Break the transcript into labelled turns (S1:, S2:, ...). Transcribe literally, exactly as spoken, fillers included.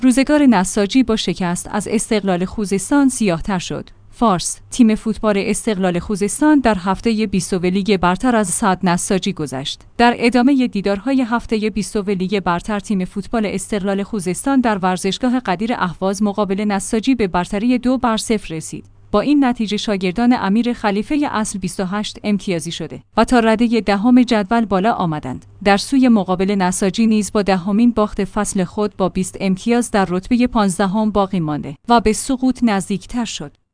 S1: روزگار نساجی با شکست از استقلال خوزستان سیاه‌تر شد. فارس، تیم فوتبال استقلال خوزستان در هفته بیستم لیگ برتر از سعد نساجی گذشت. در ادامه دیدارهای هفته بیستم لیگ برتر، تیم فوتبال استقلال خوزستان در ورزشگاه قدیر اهواز مقابل نساجی به برتری دو بر صفر رسید. با این نتیجه شاگردان امیر خلیفه اصل بیست و هشت امتیازی شده و تا رده دهم جدول بالا آمدند. در سوی مقابل نساجی نیز با دهمین باخت فصل خود با بیست امتیاز در رتبه پانزدهم باقی مانده و به سقوط نزدیکتر شد.